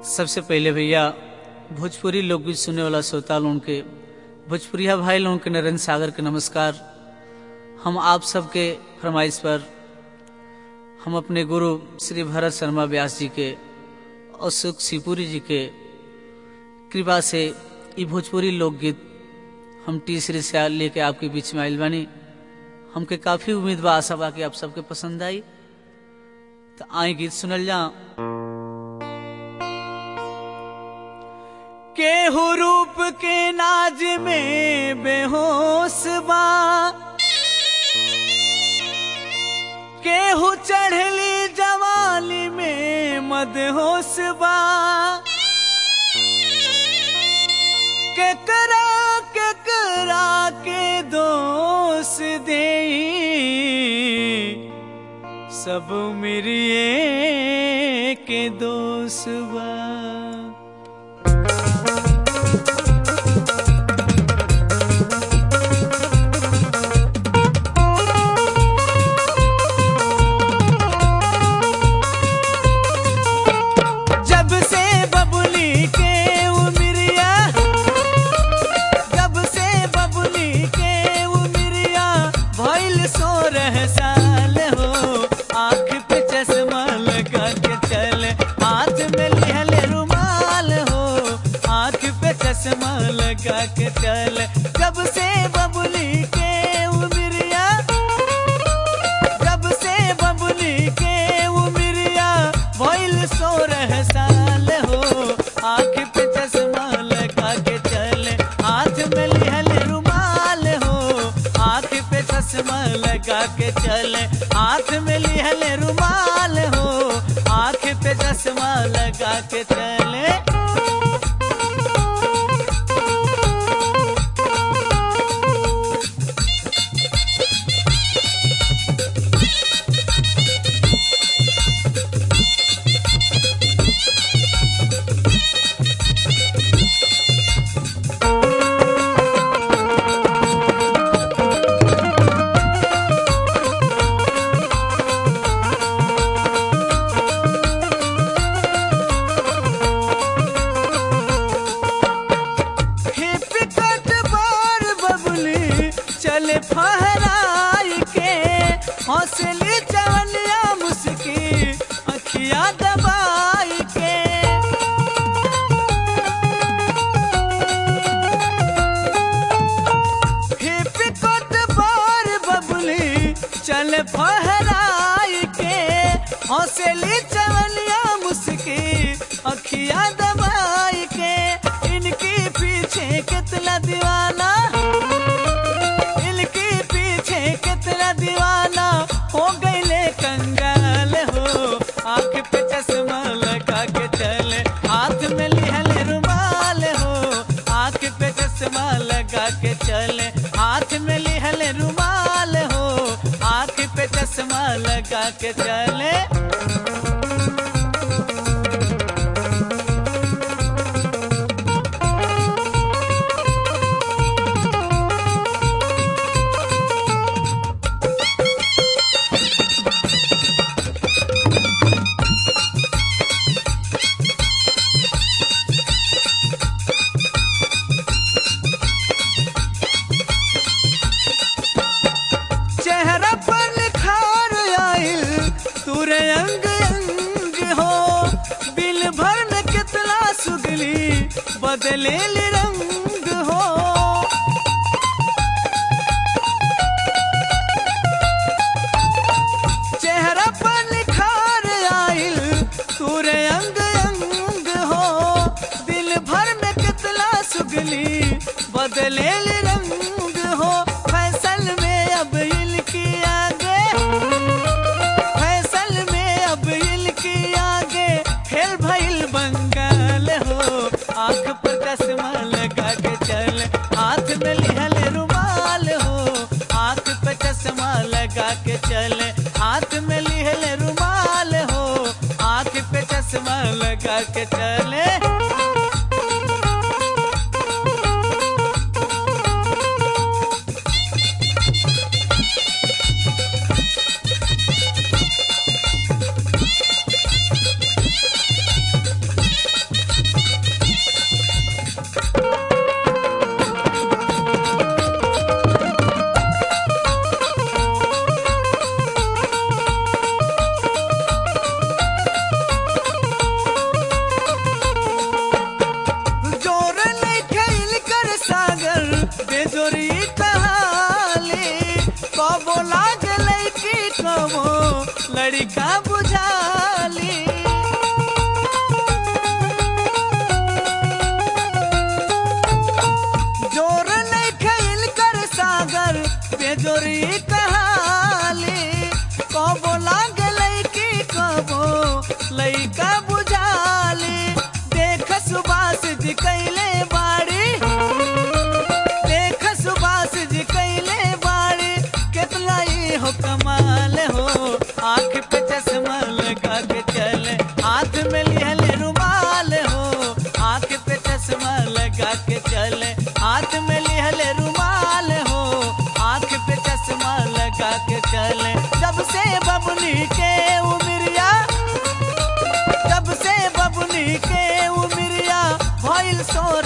सबसे पहले भैया भोजपुरी लोकगीत सुनने वाला श्रोता लोगों के, भोजपुरिया भाई लोगों के नरेंद्र सागर के नमस्कार। हम आप सबके फरमाइश पर हम अपने गुरु श्री भरत शर्मा व्यास जी के और सुख शिवपुरी जी के कृपा से ये भोजपुरी लोकगीत हम टी सीरीज से लेके आपके बीच में आइल बानी। हमके काफी उम्मीद बा, आशा बा कि आप सबके पसंद आई। तो आए गीत सुनल जा। केहू रूप के नाज में बेहोश बा, केहू चढ़ली जवानी में मदहोश बा। केकरा केकरा के दोष दे, सब मेरी के दोष बा। चश्मा लगा के चल, जब से बबुली के उमरिया, जब से बबुली के उमरिया भइल 16 साल हो। आँख पे चश्मा लगा के चल, हाथ में लिहल रुमाल हो। आँख पे चश्मा लगा के चल, हाथ में लिहल रुमाल हो। आँख पे चश्मा लगा के चले। चले फहराई के हौसली चवनिया मुस्की अखियां दबाई के। हिप कोट बार बबुली चले फहराई के हौसली चवनिया मुस्की अखियां दबाई के। इनके पीछे कितना दीवाना, कितना दीवाना हो गईले कंगाल हो। आँख पे चश्मा लगा के चले, हाथ में लिहल रुमाल हो। आँख पे चश्मा लगा के चले, हाथ में लिहल रुमाल हो। आँख पे चश्मा लगा के चले। चेहरा पर निखार आइल तूरे अंग अंग हो। दिल भर में कितना सुगली बदले रंग हो। चेहरा पर निखार आइल तूरे अंग अंग हो। दिल भर में कितना सुगली बदले रंग हो। फैसल में अब इनकी आगे, फैसल में अब इनकी आगे फेल भइल बंगाल हो। आँख पर चश्मा लगा के चल, हाथ में लिहल रुमाल हो। आँख पे चश्मा लगा के चल, हाथ में लिहल रुमाल हो। आँख पे चश्मा लगा के चले। लड़का बुझाली। जोर नहीं खेल कर सागर बेजोरी कहाली। कबो लागे लड़की कबो लड़का बुझाली। देख सुभाष जी कैले बाड़ी, देख सुभाष जी कैले बाड़ी, कितना ही हो कमाल हो। आँख पे चश्मा लगा के चले, हाथ में लिहले रुमाल हो। आँख पे चश्मा लगा के चले, हाथ में लिहले रुमाल हो। आँख पे चश्मा लगा के चले। जब से बबुनी के उमरिया, जब से बबुनी के उमरिया भइल 16